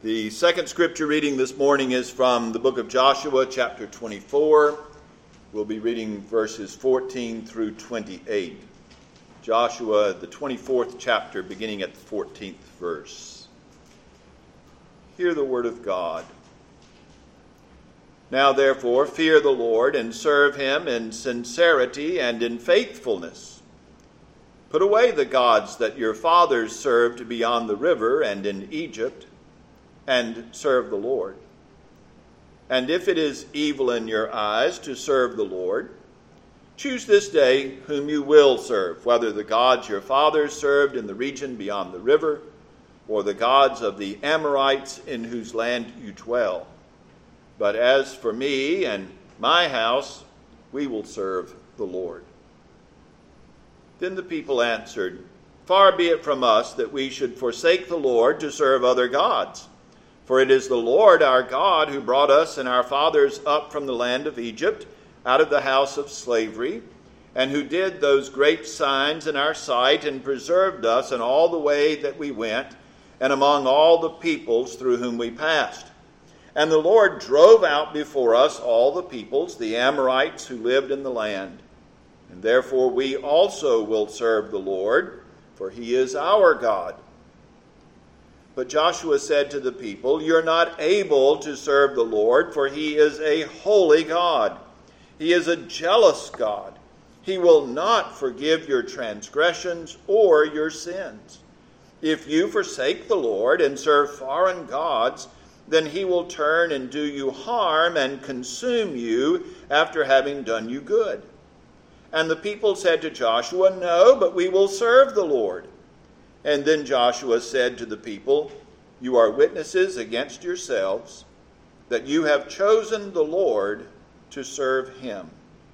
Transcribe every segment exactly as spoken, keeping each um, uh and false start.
The second scripture reading this morning is from the book of Joshua, chapter twenty-four. We'll be reading verses fourteen through twenty-eight. Joshua, the twenty-fourth chapter, beginning at the fourteenth verse. Hear the word of God. Now therefore, fear the Lord and serve him in sincerity and in faithfulness. Put away the gods that your fathers served beyond the river and in Egypt, and serve the Lord. And if it is evil in your eyes to serve the Lord, choose this day whom you will serve, whether the gods your fathers served in the region beyond the river, or the gods of the Amorites in whose land you dwell. But as for me and my house, we will serve the Lord. Then the people answered, Far be it from us that we should forsake the Lord to serve other gods. For it is the Lord our God who brought us and our fathers up from the land of Egypt, out of the house of slavery, and who did those great signs in our sight and preserved us in all the way that we went, and among all the peoples through whom we passed. And the Lord drove out before us all the peoples, the Amorites who lived in the land. And therefore we also will serve the Lord, for he is our God. But Joshua said to the people, You're not able to serve the Lord, for he is a holy God. He is a jealous God. He will not forgive your transgressions or your sins. If you forsake the Lord and serve foreign gods, then he will turn and do you harm and consume you after having done you good. And the people said to Joshua, No, but we will serve the Lord. And then Joshua said to the people, You are witnesses against yourselves that you have chosen the Lord to serve him.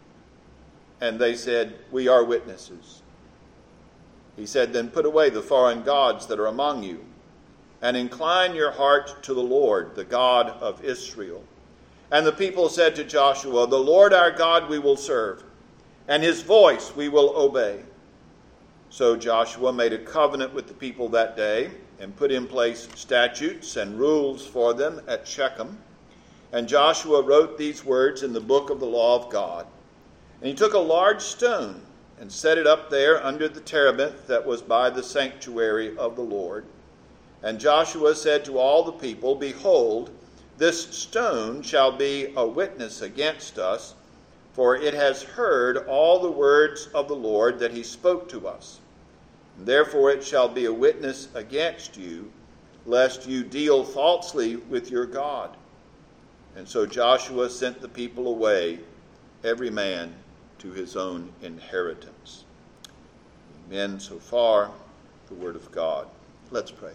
And they said, We are witnesses. He said, Then put away the foreign gods that are among you, and incline your heart to the Lord, the God of Israel. And the people said to Joshua, The Lord our God we will serve, and his voice we will obey. So Joshua made a covenant with the people that day and put in place statutes and rules for them at Shechem. And Joshua wrote these words in the book of the law of God. And he took a large stone and set it up there under the terebinth that was by the sanctuary of the Lord. And Joshua said to all the people, Behold, this stone shall be a witness against us, for it has heard all the words of the Lord that he spoke to us. And therefore it shall be a witness against you, lest you deal falsely with your God. And so Joshua sent the people away, every man to his own inheritance. Amen. So far, the word of God. Let's pray.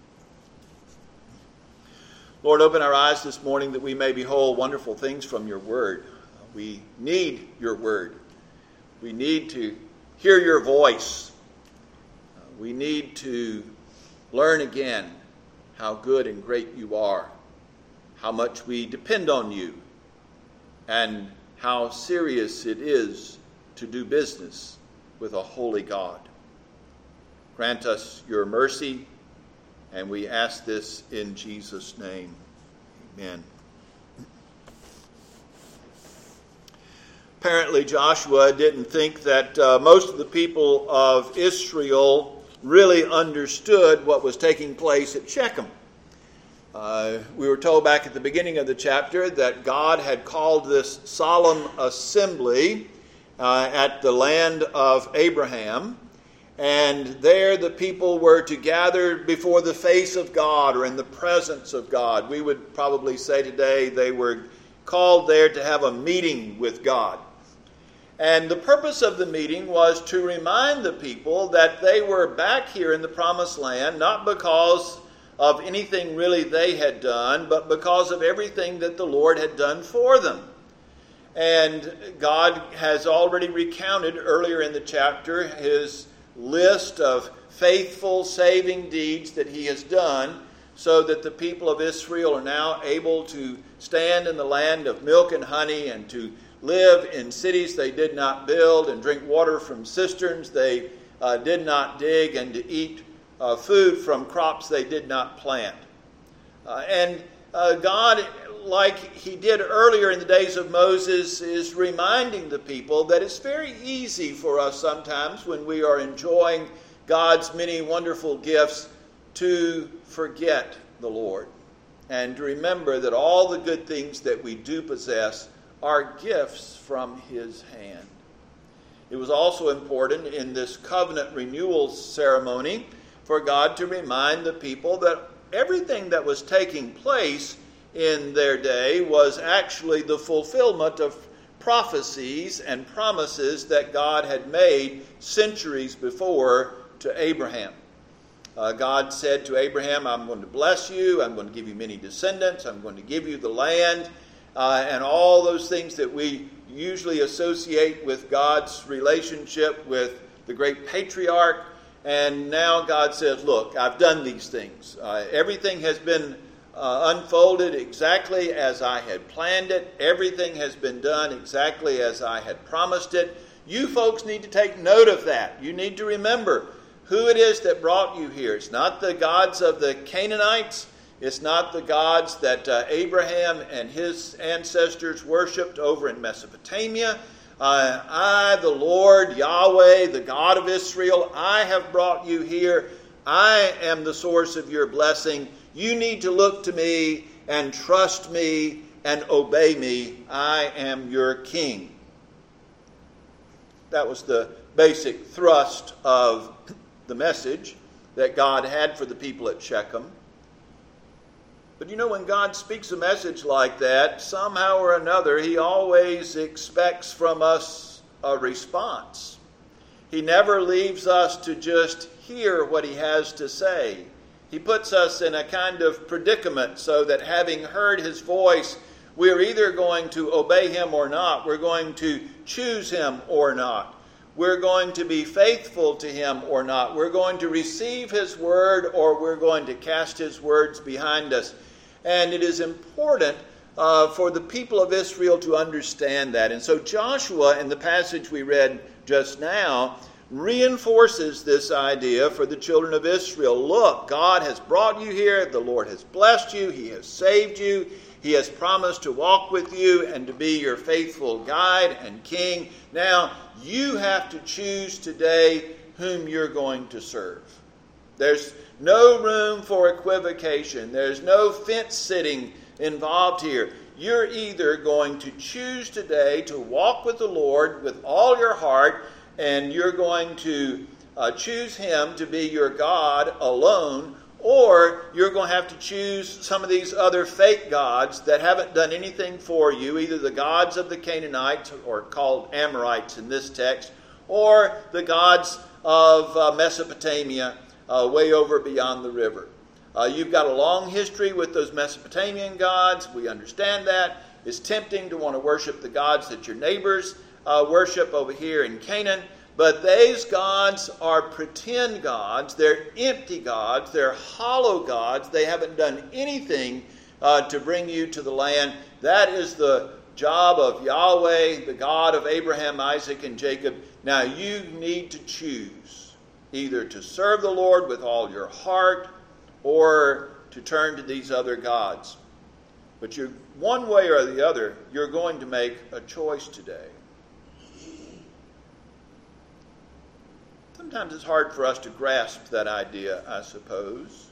Lord, open our eyes this morning that we may behold wonderful things from your word. We need your word. We need to hear your voice. Uh, we need to learn again how good and great you are, how much we depend on you, and how serious it is to do business with a holy God. Grant us your mercy, and we ask this in Jesus' name. Amen. Apparently Joshua didn't think that uh, most of the people of Israel really understood what was taking place at Shechem. Uh, we were told back at the beginning of the chapter that God had called this solemn assembly uh, at the land of Abraham. And there the people were to gather before the face of God or in the presence of God. We would probably say today they were called there to have a meeting with God. And the purpose of the meeting was to remind the people that they were back here in the promised land, not because of anything really they had done, but because of everything that the Lord had done for them. And God has already recounted earlier in the chapter his list of faithful saving deeds that he has done, so that the people of Israel are now able to stand in the land of milk and honey and to live in cities they did not build and drink water from cisterns they uh, did not dig and to eat uh, food from crops they did not plant. Uh, and uh, God, like he did earlier in the days of Moses, is reminding the people that it's very easy for us sometimes when we are enjoying God's many wonderful gifts to forget the Lord and to remember that all the good things that we do possess are gifts from his hand. It was also important in this covenant renewal ceremony for God to remind the people that everything that was taking place in their day was actually the fulfillment of prophecies and promises that God had made centuries before to Abraham. Uh, God said to Abraham, I'm going to bless you, I'm going to give you many descendants, I'm going to give you the land, uh, and all those things that we usually associate with God's relationship with the great patriarch. And now God says, look, I've done these things. Uh, everything has been uh, unfolded exactly as I had planned it. Everything has been done exactly as I had promised it. You folks need to take note of that. You need to remember who it is that brought you here. It's not the gods of the Canaanites. It's not the gods that uh, Abraham and his ancestors worshipped over in Mesopotamia. Uh, I, the Lord, Yahweh, the God of Israel, I have brought you here. I am the source of your blessing. You need to look to me and trust me and obey me. I am your king. That was the basic thrust of the message that God had for the people at Shechem. But you know, when God speaks a message like that, somehow or another, he always expects from us a response. He never leaves us to just hear what he has to say. He puts us in a kind of predicament so that having heard his voice, we're either going to obey him or not. We're going to choose him or not. We're going to be faithful to him or not. We're going to receive his word or we're going to cast his words behind us. And it is important uh, for the people of Israel to understand that. And so Joshua, in the passage we read just now, reinforces this idea for the children of Israel. Look, God has brought you here. The Lord has blessed you. He has saved you. He has promised to walk with you and to be your faithful guide and king. Now, you have to choose today whom you're going to serve. There's no room for equivocation. There's no fence sitting involved here. You're either going to choose today to walk with the Lord with all your heart, and you're going to uh, choose him to be your God alone, or you're going to have to choose some of these other fake gods that haven't done anything for you, either the gods of the Canaanites, or called Amorites in this text, or the gods of uh, Mesopotamia, uh, way over beyond the river. Uh, you've got a long history with those Mesopotamian gods. We understand that. It's tempting to want to worship the gods that your neighbors uh, worship over here in Canaan. But these gods are pretend gods. They're empty gods. They're hollow gods. They haven't done anything uh, to bring you to the land. That is the job of Yahweh, the God of Abraham, Isaac, and Jacob. Now you need to choose either to serve the Lord with all your heart or to turn to these other gods. But you're, one way or the other, you're going to make a choice today. Sometimes it's hard for us to grasp that idea, I suppose.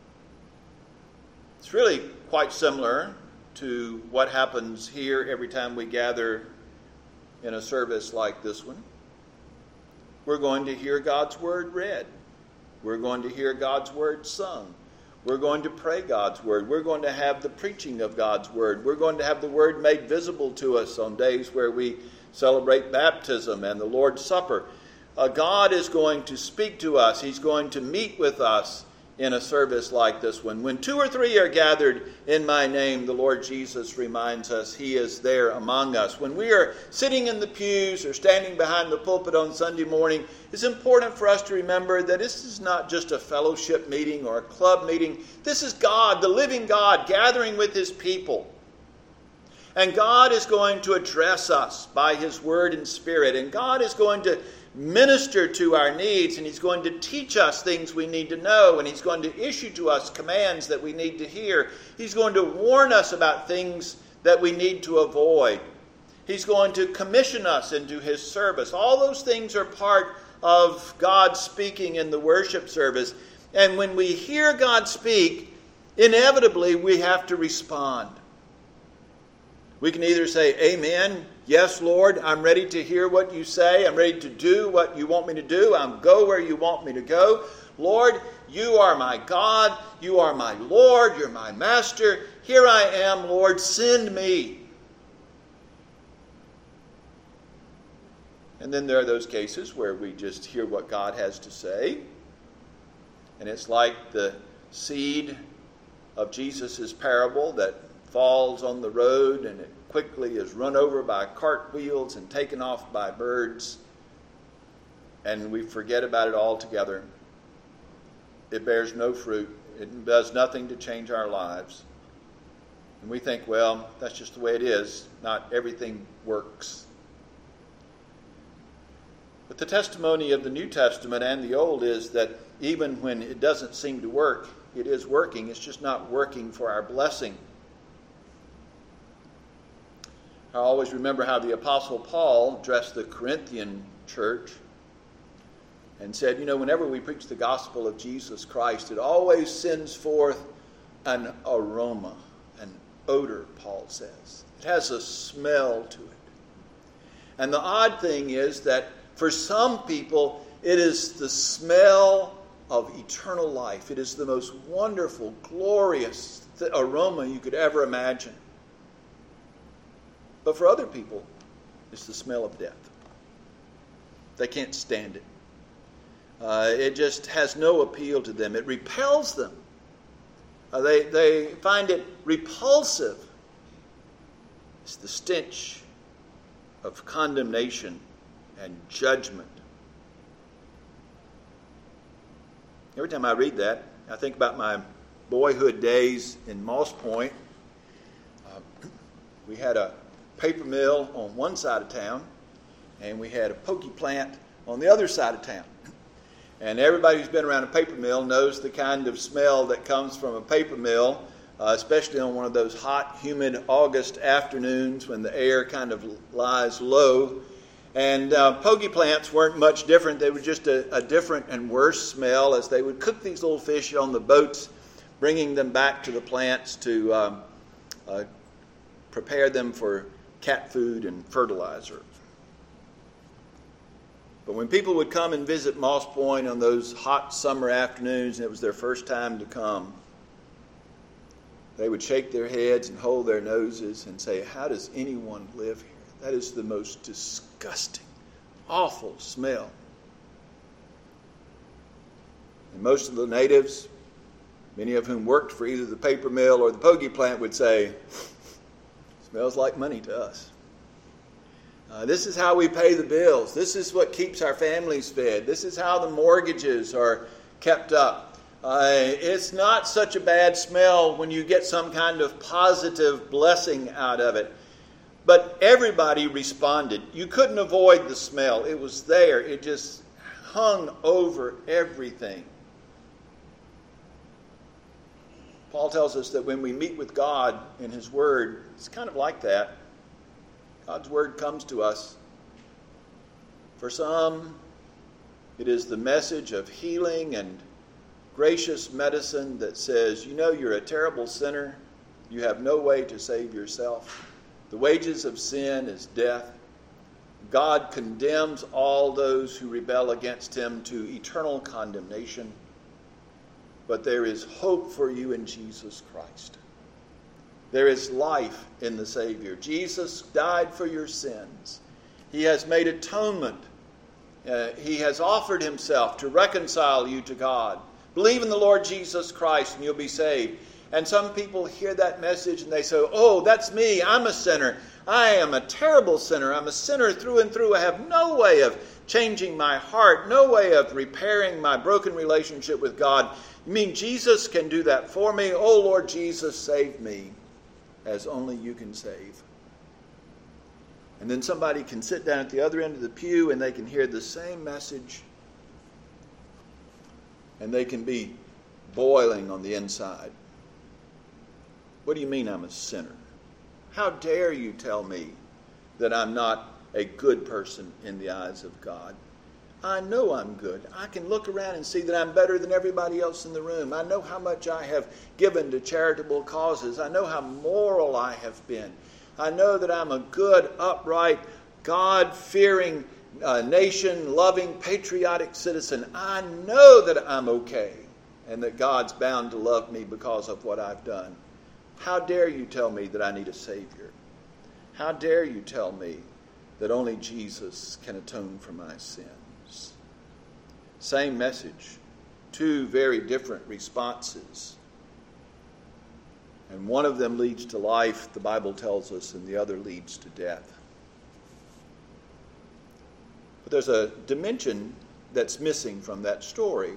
It's really quite similar to what happens here every time we gather in a service like this one. We're going to hear God's word read. We're going to hear God's word sung. We're going to pray God's word. We're going to have the preaching of God's word. We're going to have the word made visible to us on days where we celebrate baptism and the Lord's Supper. Uh, God is going to speak to us. He's going to meet with us in a service like this one. When two or three are gathered in my name, the Lord Jesus reminds us he is there among us. When we are sitting in the pews or standing behind the pulpit on Sunday morning, it's important for us to remember that this is not just a fellowship meeting or a club meeting. This is God, the living God, gathering with his people. And God is going to address us by his word and spirit. And God is going to minister to our needs, and He's going to teach us things we need to know, and He's going to issue to us commands that we need to hear. He's going to warn us about things that we need to avoid. He's going to commission us into His service. All those things are part of God speaking in the worship service. And when we hear God speak, inevitably we have to respond. We can either say, Amen, yes, Lord, I'm ready to hear what you say. I'm ready to do what you want me to do. I'll go where you want me to go. Lord, you are my God. You are my Lord. You're my master. Here I am, Lord, send me. And then there are those cases where we just hear what God has to say. And it's like the seed of Jesus' parable that falls on the road and it quickly is run over by cartwheels and taken off by birds. And we forget about it altogether. It bears no fruit. It does nothing to change our lives. And we think, well, that's just the way it is. Not everything works. But the testimony of the New Testament and the Old is that even when it doesn't seem to work, it is working. It's just not working for our blessing. I always remember how the Apostle Paul addressed the Corinthian church and said, you know, whenever we preach the gospel of Jesus Christ, it always sends forth an aroma, an odor, Paul says. It has a smell to it. And the odd thing is that for some people, it is the smell of eternal life. It is the most wonderful, glorious aroma you could ever imagine. But for other people, it's the smell of death. They can't stand it. Uh, it just has no appeal to them. It repels them. Uh, they, they find it repulsive. It's the stench of condemnation and judgment. Every time I read that, I think about my boyhood days in Moss Point. Uh, we had a paper mill on one side of town, and we had a pokey plant on the other side of town. And everybody who's been around a paper mill knows the kind of smell that comes from a paper mill, uh, especially on one of those hot, humid August afternoons when the air kind of lies low. And uh, pokey plants weren't much different. They were just a, a different and worse smell as they would cook these little fish on the boats, bringing them back to the plants to um, uh, prepare them for cat food and fertilizer. But when people would come and visit Moss Point on those hot summer afternoons, and it was their first time to come, they would shake their heads and hold their noses and say, how does anyone live here? That is the most disgusting, awful smell. And most of the natives, many of whom worked for either the paper mill or the pokey plant, would say, smells like money to us. Uh, this is how we pay the bills. This is what keeps our families fed. This is how the mortgages are kept up. Uh, it's not such a bad smell when you get some kind of positive blessing out of it. But everybody responded. You couldn't avoid the smell. It was there. It just hung over everything. Paul tells us that when we meet with God in His Word, it's kind of like that. God's Word comes to us. For some, it is the message of healing and gracious medicine that says, you know, you're a terrible sinner. You have no way to save yourself. The wages of sin is death. God condemns all those who rebel against Him to eternal condemnation. But there is hope for you in Jesus Christ. There is life in the Savior. Jesus died for your sins. He has made atonement. Uh, he has offered Himself to reconcile you to God. Believe in the Lord Jesus Christ and you'll be saved. And some people hear that message and they say, oh, that's me. I'm a sinner. I am a terrible sinner. I'm a sinner through and through. I have no way of changing my heart, no way of repairing my broken relationship with God. You mean Jesus can do that for me? Oh, Lord Jesus, save me, as only you can save. And then somebody can sit down at the other end of the pew and they can hear the same message. And they can be boiling on the inside. What do you mean I'm a sinner? How dare you tell me that I'm not a good person in the eyes of God? I know I'm good. I can look around and see that I'm better than everybody else in the room. I know how much I have given to charitable causes. I know how moral I have been. I know that I'm a good, upright, God-fearing, uh, nation-loving, patriotic citizen. I know that I'm okay and that God's bound to love me because of what I've done. How dare you tell me that I need a Savior? How dare you tell me that only Jesus can atone for my sins? Same message, two very different responses. And one of them leads to life, the Bible tells us, and the other leads to death. But there's a dimension that's missing from that story.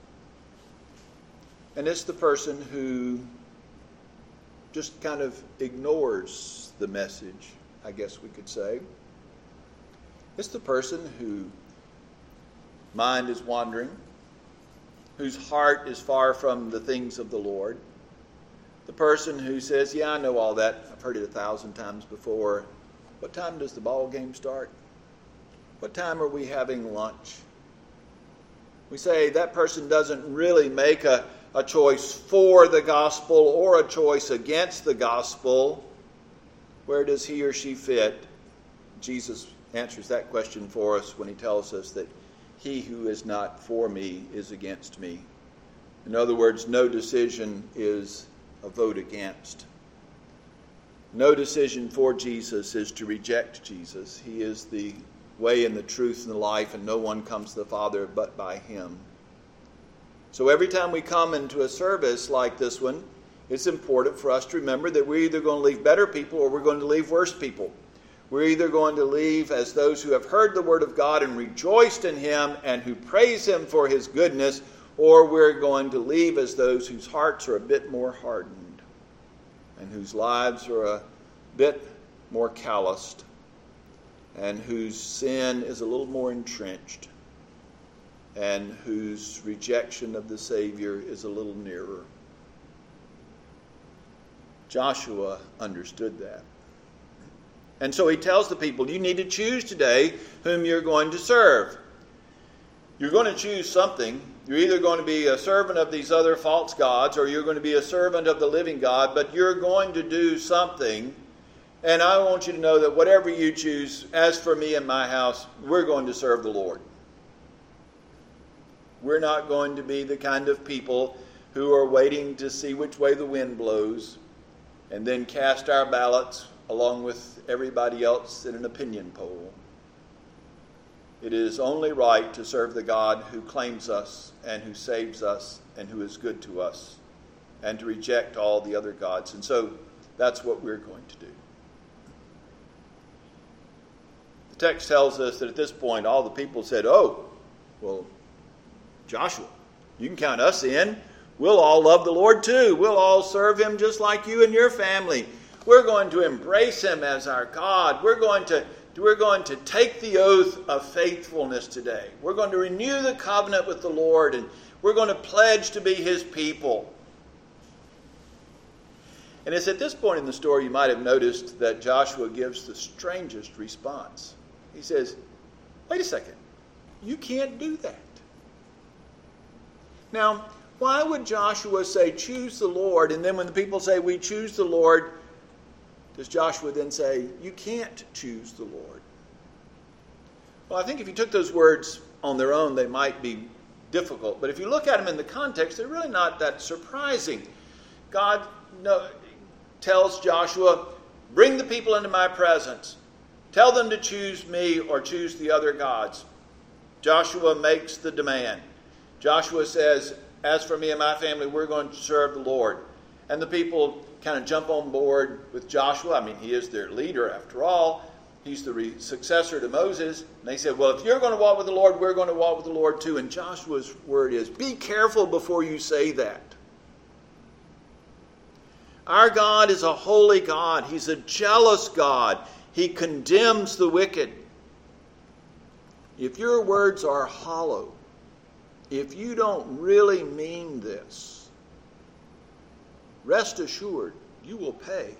And it's the person who just kind of ignores the message, I guess we could say. It's the person whose mind is wandering, whose heart is far from the things of the Lord. The person who says, yeah, I know all that. I've heard it a thousand times before. What time does the ball game start? What time are we having lunch? We say that person doesn't really make a, a choice for the gospel or a choice against the gospel. Where does he or she fit? Jesus answers that question for us when he tells us that he who is not for me is against me. In other words, no decision is a vote against. No decision for Jesus is to reject Jesus. He is the way and the truth and the life, and no one comes to the Father but by him. So every time we come into a service like this one, it's important for us to remember that we're either going to leave better people or we're going to leave worse people. We're either going to leave as those who have heard the word of God and rejoiced in him and who praise him for his goodness, or we're going to leave as those whose hearts are a bit more hardened and whose lives are a bit more calloused and whose sin is a little more entrenched and whose rejection of the Savior is a little nearer. Joshua understood that. And so he tells the people, you need to choose today whom you're going to serve. You're going to choose something. You're either going to be a servant of these other false gods or you're going to be a servant of the living God, but you're going to do something. And I want you to know that whatever you choose, as for me and my house, we're going to serve the Lord. We're not going to be the kind of people who are waiting to see which way the wind blows and then cast our ballots along with everybody else in an opinion poll. It is only right to serve the God who claims us and who saves us and who is good to us, and to reject all the other gods. And so that's what we're going to do. The text tells us that at this point all the people said, oh, well, Joshua, you can count us in. We'll all love the Lord too. We'll all serve him just like you and your family. We're going to embrace him as our God. We're going to, we're going to take the oath of faithfulness today. We're going to renew the covenant with the Lord, and we're going to pledge to be his people. And it's at this point in the story you might have noticed that Joshua gives the strangest response. He says, wait a second, you can't do that. Now, why would Joshua say, choose the Lord, and then when the people say, we choose the Lord, does Joshua then say, you can't choose the Lord? Well, I think if you took those words on their own, they might be difficult. But if you look at them in the context, they're really not that surprising. God no, tells Joshua, bring the people into my presence. Tell them to choose me or choose the other gods. Joshua makes the demand. Joshua says, as for me and my family, we're going to serve the Lord. And the people kind of jump on board with Joshua. I mean, he is their leader after all. He's the re- successor to Moses. And they said, well, if you're going to walk with the Lord, we're going to walk with the Lord too. And Joshua's word is, be careful before you say that. Our God is a holy God. He's a jealous God. He condemns the wicked. If your words are hollow, if you don't really mean this, rest assured you will pay.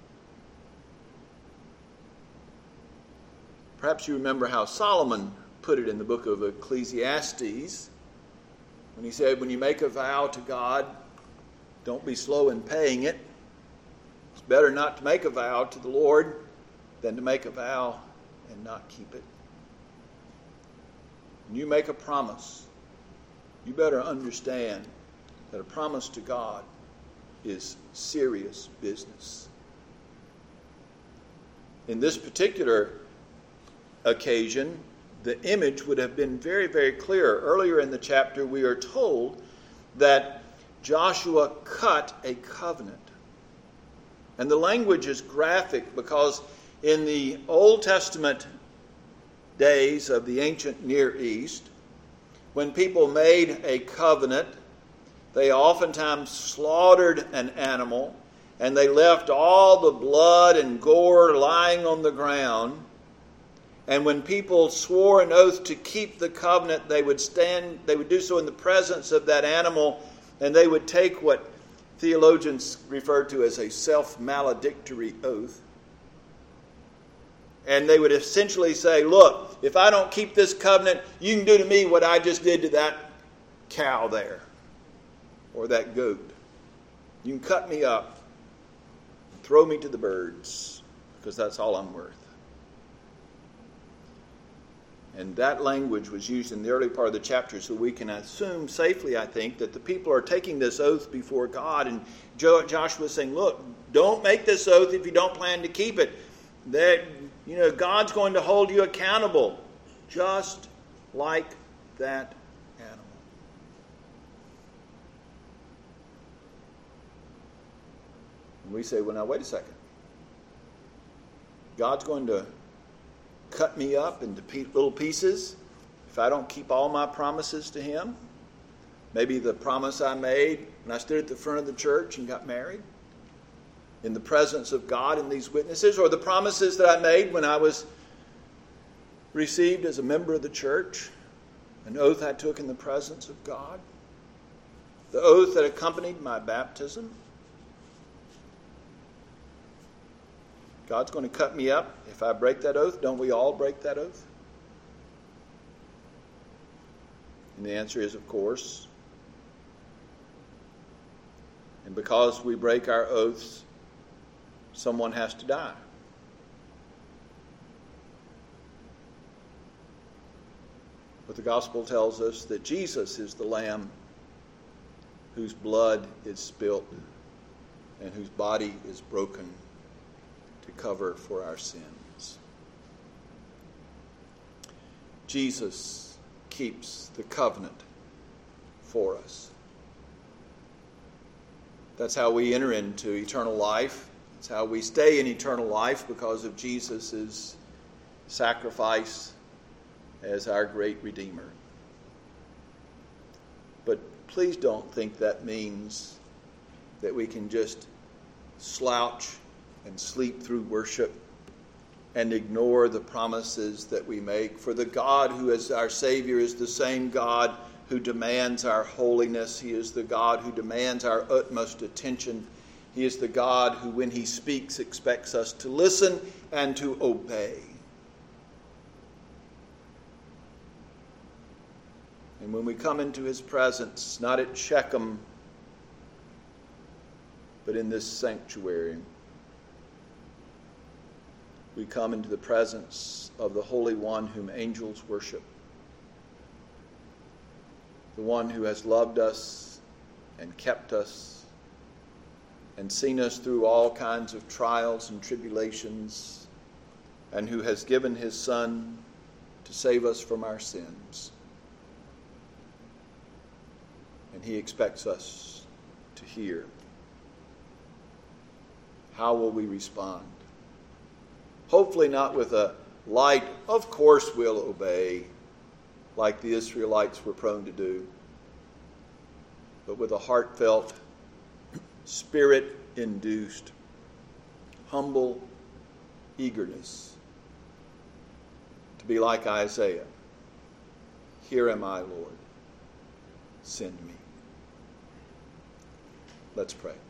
Perhaps you remember how Solomon put it in the book of Ecclesiastes when he said, when you make a vow to God, don't be slow in paying it. It's better not to make a vow to the Lord than to make a vow and not keep it. When you make a promise, you better understand that a promise to God is serious business. In this particular occasion, the image would have been very, very clear. Earlier in the chapter, we are told that Joshua cut a covenant. And the language is graphic because in the Old Testament days of the ancient Near East, when people made a covenant, they oftentimes slaughtered an animal and they left all the blood and gore lying on the ground. And when people swore an oath to keep the covenant, they would stand, they would do so in the presence of that animal, and they would take what theologians refer to as a self-maledictory oath. And they would essentially say, look, if I don't keep this covenant, you can do to me what I just did to that cow there, or that goat. You can cut me up and throw me to the birds, because that's all I'm worth. And that language was used in the early part of the chapter, so we can assume safely, I think, that the people are taking this oath before God. And Joshua is saying, look, don't make this oath if you don't plan to keep it. That, you know, God's going to hold you accountable, just like that animal. And we say, well, now, wait a second. God's going to cut me up into little pieces if I don't keep all my promises to Him? Maybe the promise I made when I stood at the front of the church and got married in the presence of God and these witnesses, or the promises that I made when I was received as a member of the church, an oath I took in the presence of God, the oath that accompanied my baptism. God's going to cut me up if I break that oath. Don't we all break that oath? And the answer is, of course. And because we break our oaths, someone has to die. But the gospel tells us that Jesus is the Lamb whose blood is spilt and whose body is broken to cover for our sins. Jesus keeps the covenant for us. That's how we enter into eternal life. That's how we stay in eternal life, because of Jesus' sacrifice as our great Redeemer. But please don't think that means that we can just slouch and sleep through worship and ignore the promises that we make. For the God who is our Savior is the same God who demands our holiness. He is the God who demands our utmost attention. He is the God who, when He speaks, expects us to listen and to obey. And when we come into His presence, not at Shechem, but in this sanctuary, we come into the presence of the Holy One whom angels worship, the one who has loved us and kept us and seen us through all kinds of trials and tribulations, and who has given His Son to save us from our sins. And He expects us to hear. How will we respond? Hopefully not with a light, of course we'll obey, like the Israelites were prone to do, but with a heartfelt, Spirit-induced, humble, eagerness to be like Isaiah. Here am I, Lord. Send me. Let's pray.